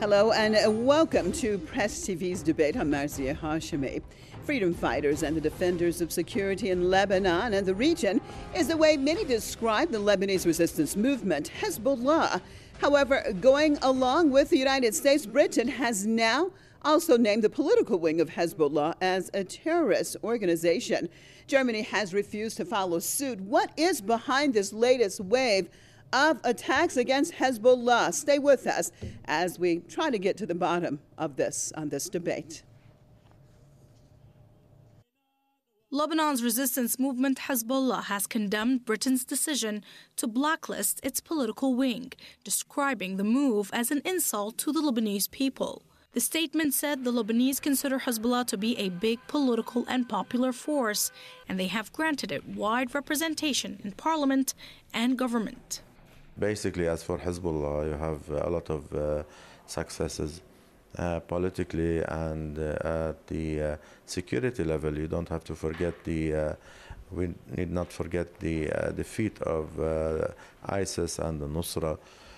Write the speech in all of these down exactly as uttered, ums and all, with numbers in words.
Hello and welcome to Press T V's debate. I'm Marzieh Hashemi. Freedom fighters and the defenders of security in Lebanon and the region is the way many describe the Lebanese resistance movement, Hezbollah. However, going along with the United States, Britain has now also named the political wing of Hezbollah as a terrorist organization. Germany has refused to follow suit. What is behind this latest wave of attacks against Hezbollah? Stay with us as we try to get to the bottom of this on this debate. Lebanon's resistance movement Hezbollah has condemned Britain's decision to blacklist its political wing, describing the move as an insult to the Lebanese people. The statement said the Lebanese consider Hezbollah to be a big political and popular force, and they have granted it wide representation in parliament and government. Basically, as for Hezbollah, you have a lot of uh, successes uh, politically and uh, at the uh, security level. You don't have to forget the, uh, we need not forget the uh, defeat of uh, ISIS and the Nusra.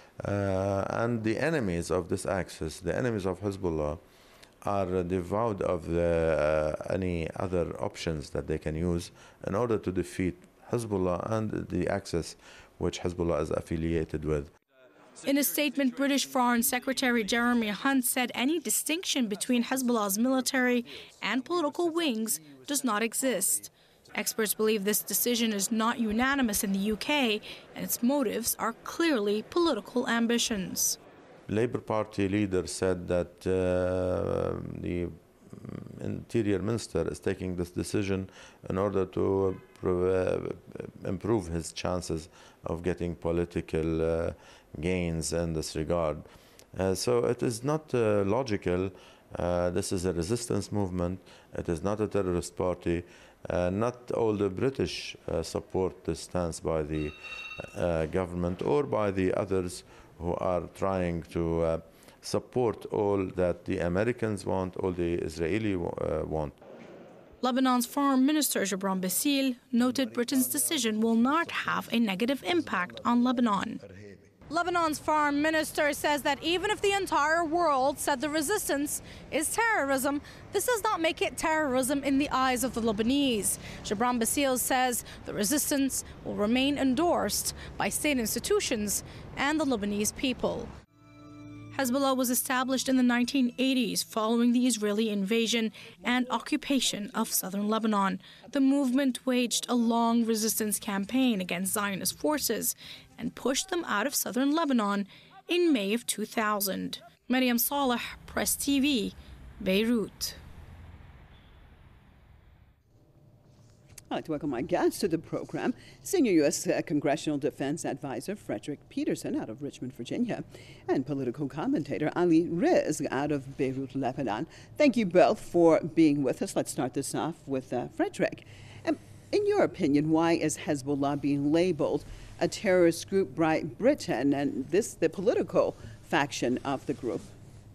Uh, and the enemies of this axis, the enemies of Hezbollah, are devoid of the, uh, any other options that they can use in order to defeat Hezbollah and the axis which Hezbollah is affiliated with. In a statement, British Foreign Secretary Jeremy Hunt said any distinction between Hezbollah's military and political wings does not exist. Experts believe this decision is not unanimous in the U K, and its motives are clearly political ambitions. Labour Party leader said that uh, the Interior Minister is taking this decision in order to uh, improve his chances of getting political uh, gains in this regard. Uh, so it is not uh, logical. Uh, this is a resistance movement. It is not a terrorist party. Uh, not all the British uh, support this stance by the uh, government or by the others who are trying to uh, support all that the Americans want, all the Israeli uh, want. Lebanon's Foreign Minister Gibran Bassil noted Britain's decision will not have a negative impact on Lebanon. Lebanon's foreign minister says that even if the entire world said the resistance is terrorism, this does not make it terrorism in the eyes of the Lebanese. Gibran Bassil says the resistance will remain endorsed by state institutions and the Lebanese people. Hezbollah was established in the nineteen eighties following the Israeli invasion and occupation of southern Lebanon. The movement waged a long resistance campaign against Zionist forces and pushed them out of southern Lebanon in May of two thousand. Mariam Saleh, Press T V, Beirut. I'd like to welcome my guest to the program, Senior U S Congressional Defense Advisor Frederick Peterson out of Richmond, Virginia, and political commentator Ali Rizk out of Beirut, Lebanon. Thank you both for being with us. Let's start this off with uh, Frederick. Um, in your opinion, why is Hezbollah being labeled a terrorist group by Britain and this the political faction of the group?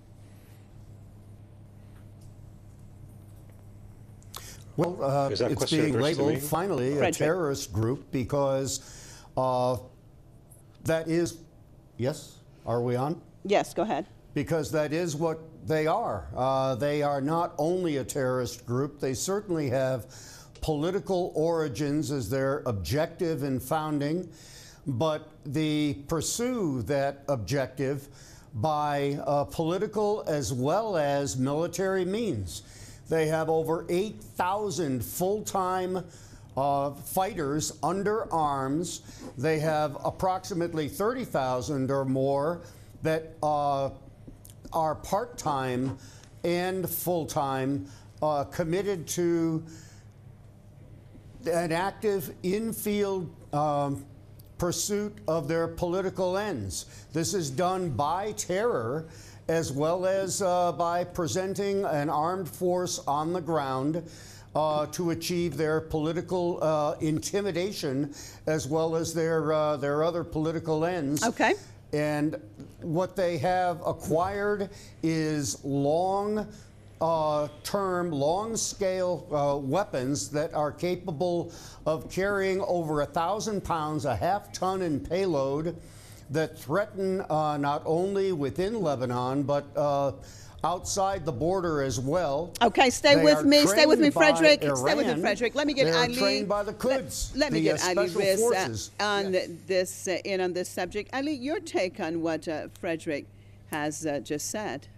Well, uh, it's being labeled finally Frederick. a terrorist group because uh, that is, yes, are we on? Yes, go ahead. Because that is what they are. Uh, they are not only a terrorist group, they certainly have political origins as their objective in founding, but they pursue that objective by uh, political as well as military means. They have over eight thousand full-time uh, fighters under arms. They have approximately thirty thousand or more that uh, are part-time and full-time uh, committed to an active in-field um, pursuit of their political ends. This is done by terror, as well as uh, by presenting an armed force on the ground uh, to achieve their political uh, intimidation, as well as their uh, their other political ends. Okay. And what they have acquired is long uh, term, long scale uh, weapons that are capable of carrying over a thousand pounds, a half ton in payload. that threaten uh, not only within Lebanon, but uh, outside the border as well. Okay, stay They with are me. Stay with me, trained by Frederick. Stay with me, Iran. Frederick. Let me get They are Ali. trained by the Quds, Let, let me the, get uh, Ali special Riz uh, forces. on Yes. this uh, in on this subject. Ali, your take on what uh, Frederick has uh, just said.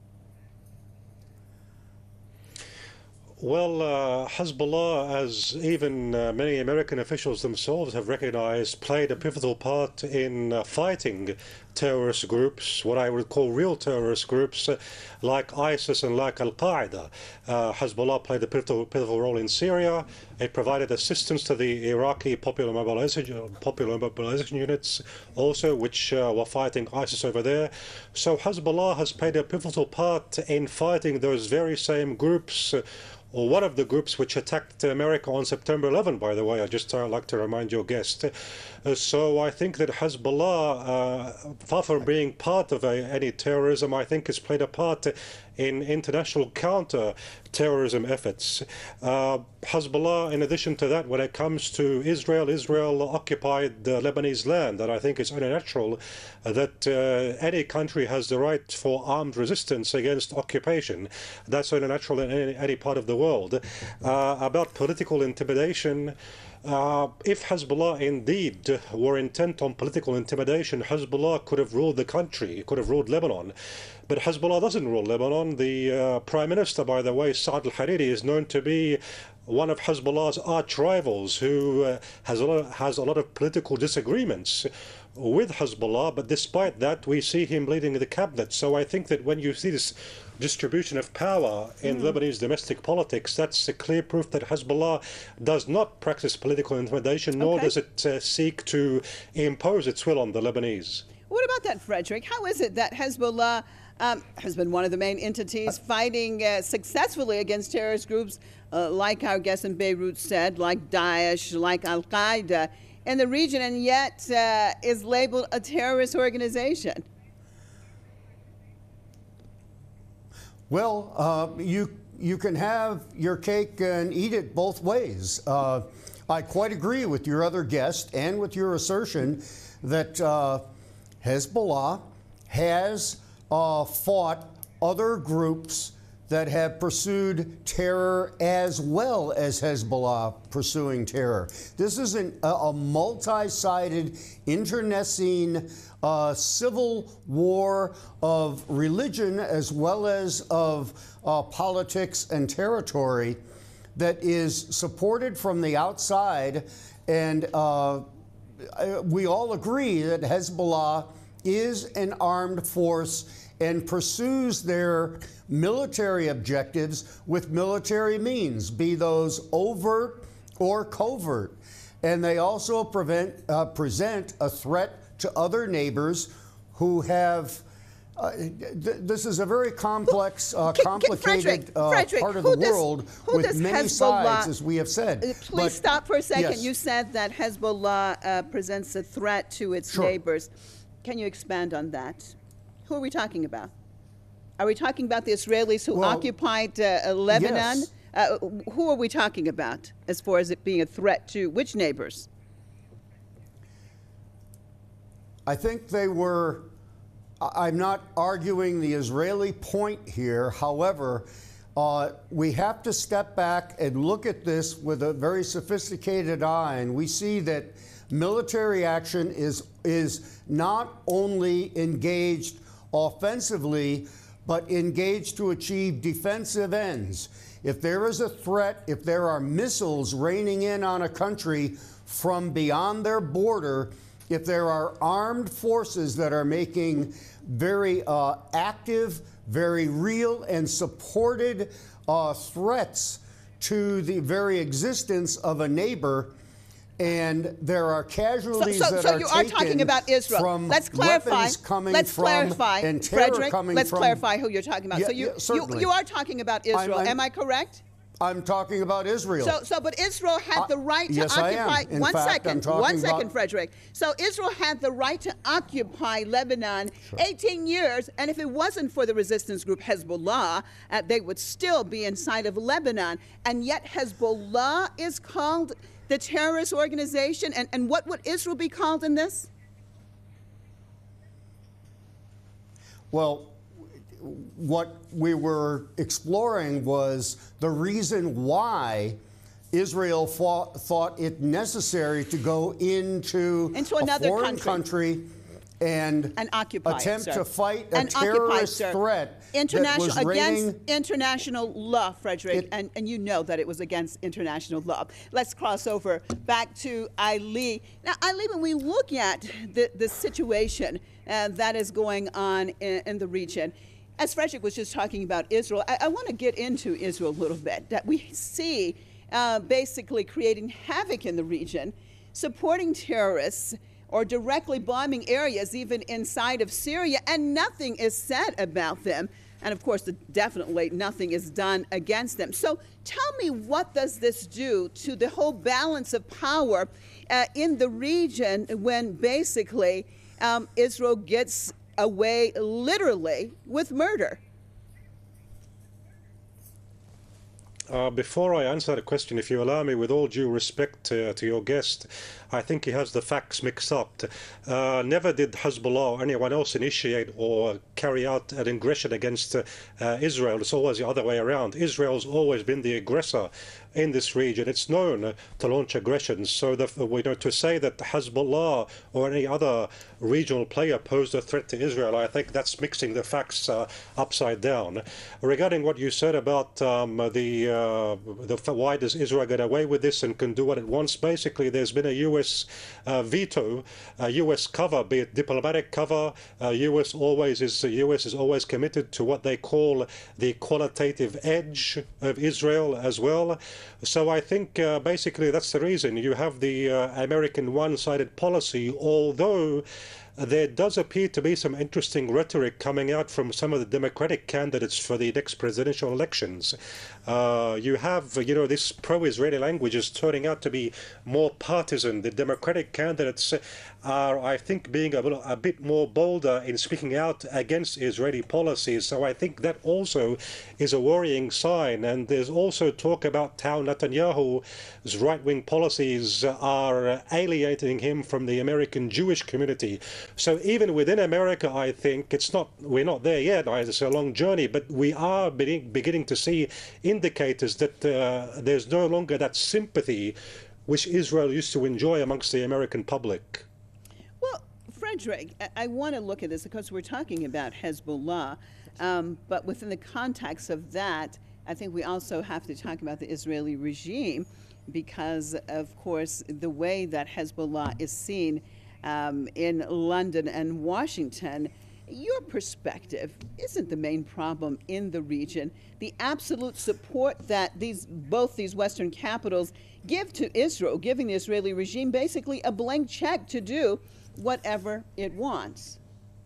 Well, uh, Hezbollah, as even uh, many American officials themselves have recognized, played a pivotal part in uh, fighting terrorist groups, what I would call real terrorist groups, uh, like ISIS and like Al-Qaeda. Uh, Hezbollah played a pivotal, pivotal role in Syria. It provided assistance to the Iraqi Popular Mobilization, Popular Mobilization Units also, which uh, were fighting ISIS over there. So Hezbollah has played a pivotal part in fighting those very same groups, uh, or one of the groups which attacked America on September eleventh, by the way. I just uh, like to remind your guest. Uh, so I think that Hezbollah, uh, far from being part of a, any terrorism, I think has played a part in international counter-terrorism efforts. Uh, Hezbollah, in addition to that, when it comes to Israel, Israel occupied uh, Lebanese land, and I think it's only natural uh, that uh, any country has the right for armed resistance against occupation. That's only natural in any, any part of the world. Uh, about political intimidation, Uh, if Hezbollah indeed were intent on political intimidation, Hezbollah could have ruled the country, could have ruled Lebanon. But Hezbollah doesn't rule Lebanon. The uh, Prime Minister, by the way, Saad al-Hariri, is known to be one of Hezbollah's arch rivals who uh, has, a lot of, has a lot of political disagreements with Hezbollah, but despite that, we see him leading the cabinet. So I think that when you see this distribution of power in mm. Lebanese domestic politics, that's a clear proof that Hezbollah does not practice political intimidation, nor okay. does it uh, seek to impose its will on the Lebanese. What about that, Frederick? How is it that Hezbollah um, has been one of the main entities fighting uh, successfully against terrorist groups, uh, like our guest in Beirut said, like Daesh, like Al-Qaeda, in the region, and yet uh, is labeled a terrorist organization? Well, uh, you you can have your cake and eat it both ways. Uh, I quite agree with your other guest and with your assertion that uh, Hezbollah has uh, fought other groups that have pursued terror as well as Hezbollah pursuing terror. This is an, a, a multi-sided, internecine uh, civil war of religion as well as of uh, politics and territory that is supported from the outside. And uh, we all agree that Hezbollah is an armed force and pursues their military objectives with military means, be those overt or covert. And they also prevent, uh, present a threat to other neighbors who have, uh, th this is a very complex, uh, complicated Frederick, uh, Frederick, part of who the does, world who with does many Hezbollah, sides, as we have said. Uh, please but, stop for a second. yes. You said that Hezbollah uh, presents a threat to its Sure. neighbors. Can you expand on that? Who are we talking about? Are we talking about the Israelis who Well, occupied uh, Lebanon? yes. Uh, who are we talking about as far as it being a threat to which neighbors? I think they were, I'm not arguing the Israeli point here. However, uh, we have to step back and look at this with a very sophisticated eye, and we see that military action is, is not only engaged offensively, but engaged to achieve defensive ends. If there is a threat, if there are missiles raining in on a country from beyond their border, if there are armed forces that are making very uh, active, very real and supported uh, threats to the very existence of a neighbor, and there are casualties so, so, that so are you are taken talking about Israel. from Let's clarify. weapons coming Let's from clarify, and terror Frederick. coming let's from. clarify who you're talking about. Yeah, so you, yeah, you certainly. you are talking about Israel. I'm- I'm- Am I correct? I'm talking about Israel. So, so, but Israel had Uh, the right to yes, I occupy. am. In one fact, second, I'm talking one second, about- Frederick. So Israel had the right to occupy Lebanon Sure. eighteen years, and if it wasn't for the resistance group Hezbollah, uh, they would still be inside of Lebanon. And yet Hezbollah is called the terrorist organization. And, and what would Israel be called in this? Well, what we were exploring was the reason why Israel fought, thought it necessary to go into, into a another foreign country. country and and occupy attempt it, to fight a and terrorist occupied, threat international, that was against raining, international law, Frederick, it, and, and you know that it was against international law. Let's cross over back to Ali. Now, Ali, when we look at the, the situation uh, that is going on in, in the region, as Frederick was just talking about Israel, I, I want to get into Israel a little bit, that we see uh, basically creating havoc in the region, supporting terrorists, or directly bombing areas even inside of Syria, and nothing is said about them. And of course, definitely nothing is done against them. So tell me, what does this do to the whole balance of power uh, in the region when basically um, Israel gets away literally with murder? Uh, before I answer the question, if you allow me, with all due respect uh, to your guest, I think he has the facts mixed up. Uh, never did Hezbollah or anyone else initiate or carry out an aggression against uh, uh, Israel. It's always the other way around. Israel's always been the aggressor in this region. It's known uh, to launch aggressions. So the, we know to say that Hezbollah or any other regional player posed a threat to Israel, I think that's mixing the facts uh, upside down. Regarding what you said about um, the, uh, the why does Israel get away with this and can do what it wants, basically there's been a U S uh, veto, a U S cover, be it diplomatic cover. Uh, U S always is the U S is always committed to what they call the qualitative edge of Israel as well. So I think uh, basically that's the reason you have the uh, American one-sided policy, although there does appear to be some interesting rhetoric coming out from some of the Democratic candidates for the next presidential elections. Uh, you have, you know, this pro-Israeli language is turning out to be more partisan. The Democratic candidates are, I think, being a, little, a bit more bolder in speaking out against Israeli policies. So I think that also is a worrying sign. And there's also talk about how Netanyahu's right-wing policies are alienating him from the American Jewish community. So even within America, I think it's not, we're not there yet. It's a long journey, but we are beginning, beginning to see indicators that uh, there's no longer that sympathy which Israel used to enjoy amongst the American public. Well, Frederick, I, I want to look at this because we're talking about Hezbollah, um, but within the context of that, I think we also have to talk about the Israeli regime because, of course, the way that Hezbollah is seen um, in London and Washington, your perspective isn't the main problem in the region. The absolute support that these both these Western capitals give to Israel, giving the Israeli regime basically a blank check to do whatever it wants.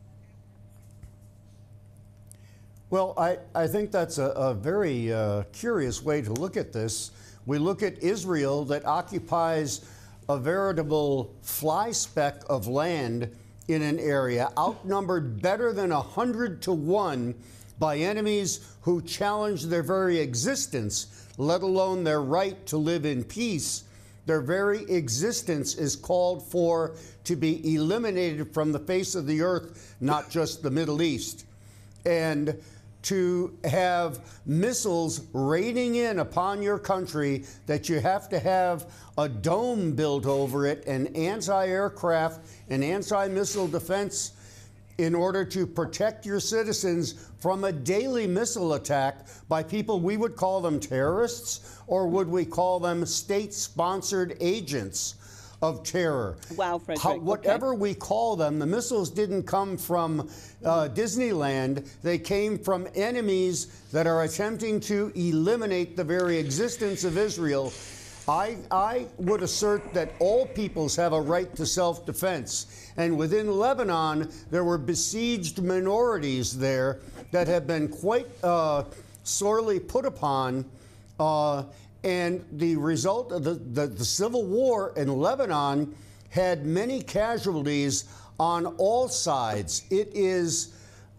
Well, I, I think that's a, a very uh, curious way to look at this. We look at Israel that occupies a veritable fly speck of land in an area, outnumbered better than a hundred to one by enemies who challenge their very existence, let alone their right to live in peace. Their very existence is called for to be eliminated from the face of the earth, not just the Middle East. And to have missiles raining in upon your country that you have to have a dome built over it and anti-aircraft and anti-missile defense in order to protect your citizens from a daily missile attack by people, we would call them terrorists, or would we call them state-sponsored agents of terror? Wow, Frederick. How, whatever okay. we call them, the missiles didn't come from uh, Disneyland. They came from enemies that are attempting to eliminate the very existence of Israel. I, I would assert that all peoples have a right to self-defense. And within Lebanon, there were besieged minorities there that have been quite uh, sorely put upon. Uh, and the result of the, the, the civil war in Lebanon had many casualties on all sides. It is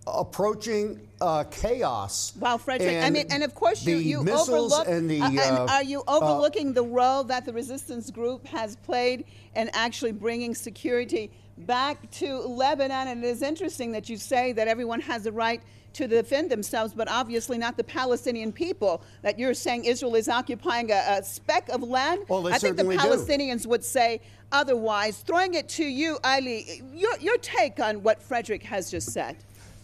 approaching uh, chaos. Wow, Frederick. I mean, and of course you, the you missiles overlook. And the, uh, and uh, are you overlooking uh, the role that the resistance group has played in actually bringing security back to Lebanon? And it is interesting that you say that everyone has the right to defend themselves, but obviously not the Palestinian people, that you're saying Israel is occupying a, a speck of land. Well, they I think the certainly Palestinians do. would say otherwise. Throwing it to you, Ali, your, your take on what Frederick has just said.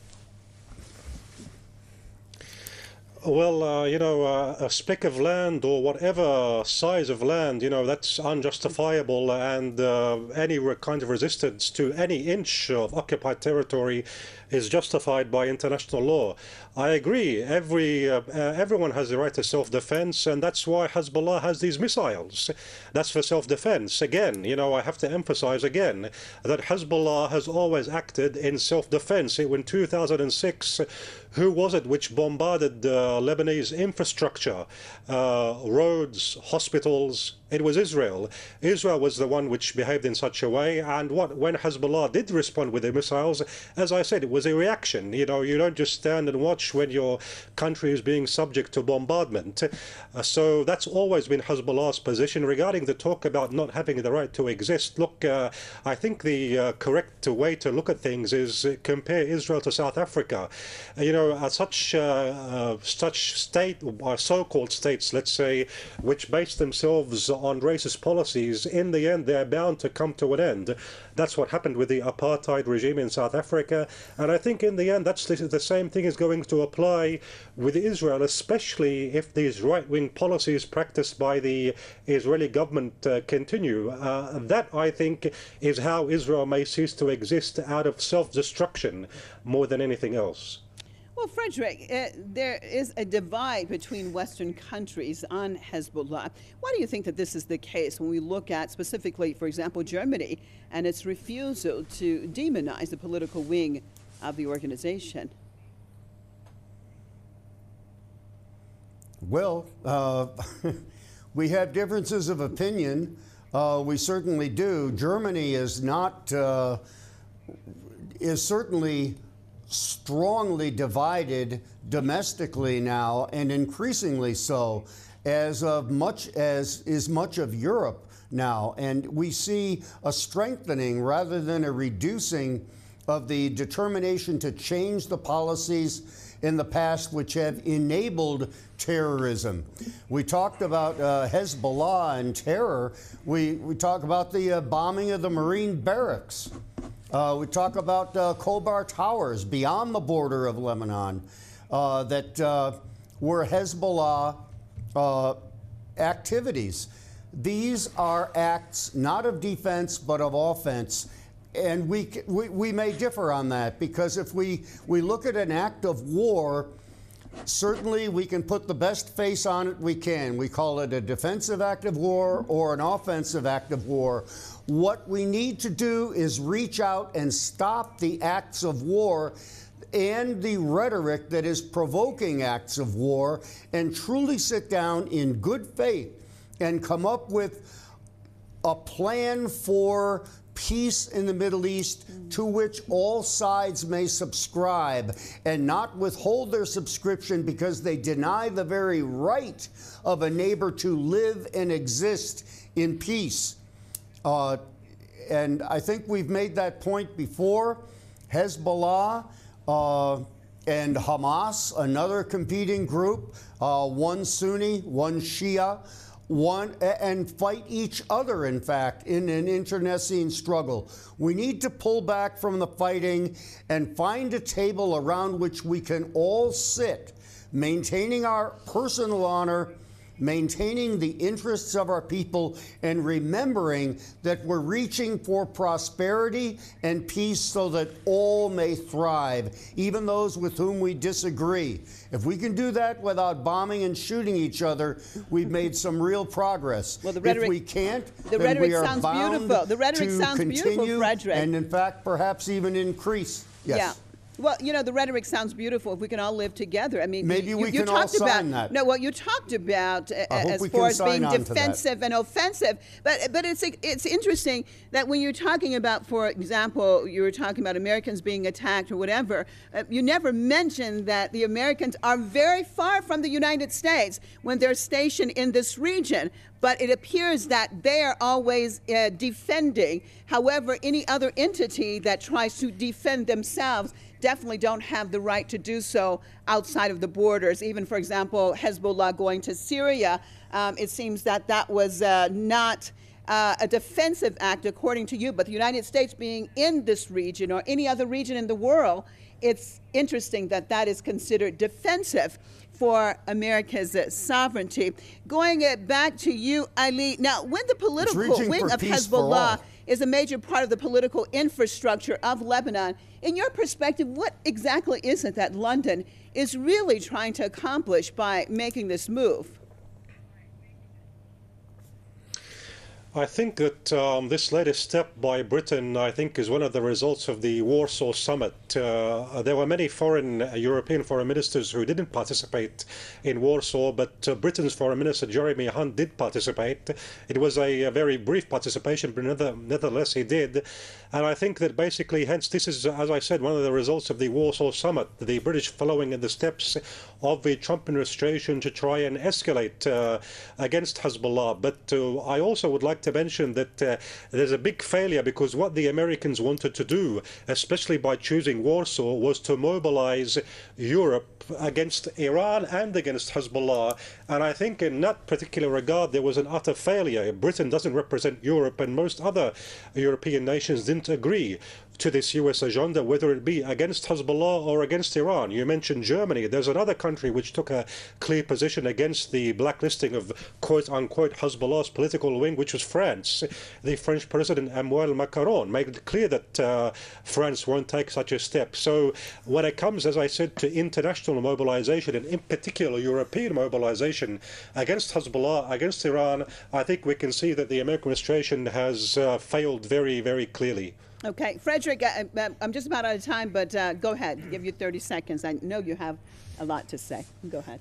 Well, uh, you know, uh, a speck of land or whatever size of land, you know, that's unjustifiable, and uh, any kind of resistance to any inch of occupied territory is justified by international law. I agree. Every uh, uh, everyone has the right to self-defense, and that's why Hezbollah has these missiles. That's for self-defense. Again, you know, I have to emphasize again that Hezbollah has always acted in self-defense. In two thousand six, who was it which bombarded uh, Lebanese infrastructure, uh, roads, hospitals? It was Israel. Israel was the one which behaved in such a way, and what when Hezbollah did respond with the missiles, as I said, it was a reaction. You know, you don't just stand and watch when your country is being subject to bombardment. Uh, so that's always been Hezbollah's position. Regarding the talk about not having the right to exist, look, uh, I think the uh, correct way to look at things is uh, compare Israel to South Africa. Uh, you know, uh, such uh, uh, such state, or so-called states, let's say, which base themselves on racist policies, in the end they're bound to come to an end. That's what happened with the apartheid regime in South Africa, and I think in the end that's the, the same thing is going to apply with Israel, especially if these right-wing policies practiced by the Israeli government uh, continue. Uh, that, I think, is how Israel may cease to exist, out of self-destruction more than anything else. Well, Frederick, uh, there is a divide between Western countries on Hezbollah. Why do you think that this is the case when we look at specifically, for example, Germany and its refusal to demonize the political wing of the organization? Well, uh, we have differences of opinion. Uh, we certainly do. Germany is not, uh, is certainly strongly divided domestically now, and increasingly so, as of much as is much of Europe now. And we see a strengthening rather than a reducing of the determination to change the policies in the past which have enabled terrorism. We talked about uh, Hezbollah and terror. We, we talk about the uh, bombing of the Marine barracks. Uh, we talk about uh, Khobar Towers beyond the border of Lebanon uh, that uh, were Hezbollah uh, activities. These are acts not of defense but of offense. And we, we, we may differ on that, because if we, we look at an act of war, certainly we can put the best face on it we can. We call it a defensive act of war or an offensive act of war. What we need to do is reach out and stop the acts of war and the rhetoric that is provoking acts of war, and truly sit down in good faith and come up with a plan for peace in the Middle East to which all sides may subscribe, and not withhold their subscription because they deny the very right of a neighbor to live and exist in peace. Uh, and I think we've made that point before. Hezbollah uh, and Hamas, another competing group, uh, one Sunni, one Shia, one, and fight each other, in fact, in an internecine struggle. We need to pull back from the fighting and find a table around which we can all sit, maintaining our personal honor, maintaining the interests of our people, and remembering that we're reaching for prosperity and peace so that all may thrive, even those with whom we disagree. If we can do that without bombing and shooting each other, we've made some real progress. Well, the rhetoric, if we can't, the then rhetoric we are sounds bound beautiful. The rhetoric to sounds continue beautiful, Frederick. and, in fact, perhaps even increase. Yes. Yeah. Well, you know, the rhetoric sounds beautiful. If we can all live together, I mean, maybe you, we you can all talked about sign that. no. Well, you talked about uh, as far as being defensive and offensive, but but it's it's interesting that when you're talking about, for example, you were talking about Americans being attacked or whatever, uh, you never mentioned that the Americans are very far from the United States when they're stationed in this region. But it appears that they are always uh, defending. However, any other entity that tries to defend themselves definitely don't have the right to do so outside of the borders. Even, for example, Hezbollah going to Syria, um, it seems that that was uh, not uh, a defensive act, according to you. But the United States being in this region or any other region in the world, it's interesting that that is considered defensive for America's uh, sovereignty. Going uh, back to you, Ali, now when the political wing of Hezbollah is a major part of the political infrastructure of Lebanon, in your perspective, what exactly is it that London is really trying to accomplish by making this move? I think that um, this latest step by Britain, I think, is one of the results of the Warsaw Summit. Uh, there were many foreign, uh, European foreign ministers who didn't participate in Warsaw, but uh, Britain's Foreign Minister Jeremy Hunt did participate. It was a, a very brief participation, but nether, nevertheless he did. And I think that basically, hence, this is, as I said, one of the results of the Warsaw Summit, the British following in the steps of the Trump administration to try and escalate uh, against Hezbollah. But uh, I also would like to mention that uh, there's a big failure, because what the Americans wanted to do, especially by choosing Warsaw, was to mobilize Europe against Iran and against Hezbollah. And I think in that particular regard, there was an utter failure. Britain doesn't represent Europe, and most other European nations didn't agree to this U S agenda, whether it be against Hezbollah or against Iran. You mentioned Germany. There's another country which took a clear position against the blacklisting of quote-unquote Hezbollah's political wing, which was France. The French President Emmanuel Macron made it clear that uh, France won't take such a step. So when it comes, as I said, to international mobilization, and in particular European mobilization against Hezbollah, against Iran, I think we can see that the American administration has uh, failed very, very clearly. Okay, Frederick, uh, I'm just about out of time, but uh, go ahead. I'll give you thirty seconds. I know you have a lot to say. Go ahead.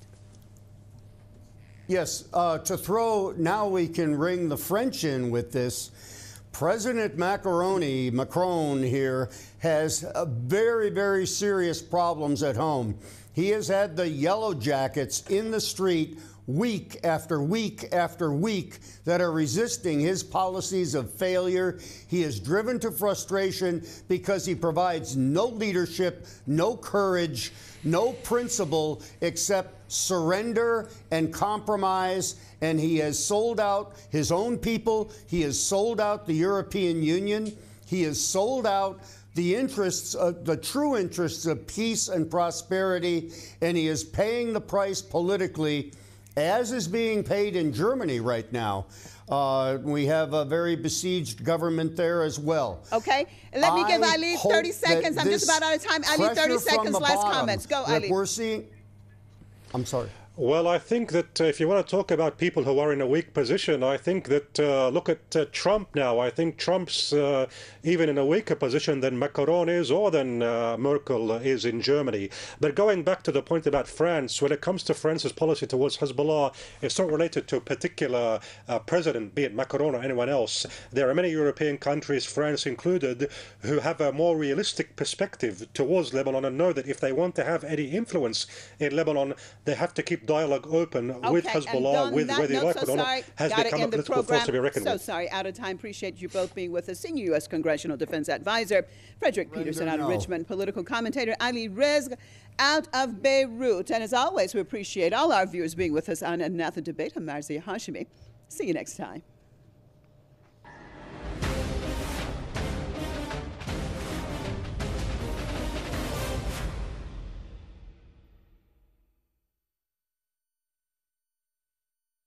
Yes, uh, to throw, now we can ring the French in with this. President Macaroni, Macron here, has uh, very, very serious problems at home. He has had the yellow jackets in the street week after week after week that are resisting his policies of failure. He is driven to frustration because he provides no leadership, no courage, no principle except surrender and compromise. And he has sold out his own people. He has sold out the European Union. He has sold out the interests, uh, the true interests of peace and prosperity. And he is paying the price politically, as is being paid in Germany right now. Uh, we have a very besieged government there as well. Okay, let me give I Ali thirty seconds. I'm just about out of time. Ali, thirty seconds, last comments. Go, Ali. We're seeing, I'm sorry. Well, I think that uh, if you want to talk about people who are in a weak position, I think that uh, look at uh, Trump now. I think Trump's uh, even in a weaker position than Macron is, or than uh, Merkel is in Germany. But going back to the point about France, when it comes to France's policy towards Hezbollah, it's not related to a particular uh, president, be it Macron or anyone else. There are many European countries, France included, who have a more realistic perspective towards Lebanon and know that if they want to have any influence in Lebanon, they have to keep dialogue open okay, with Hezbollah, with whether you like it or not, has become a political force to be reckoned so with. So sorry, out of time. Appreciate you both being with us. Senior U S Congressional Defense Advisor Frederick Peterson out of Richmond, political commentator Ali Rizk out of Beirut. And as always, we appreciate all our viewers being with us on another debate. I'm Marzia Hashimi. See you next time.